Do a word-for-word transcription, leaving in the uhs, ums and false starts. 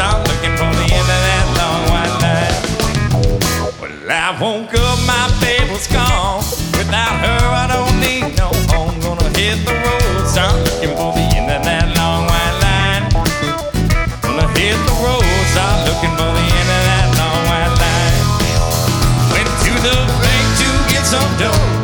start looking for the end of that long white line. Well, I woke up, my babe was gone. Without her, I don't need no home. Gonna hit the road, start looking for the end of that long white line. Gonna hit the road, start looking for the end of that long white line. Went to the bank to get some dough.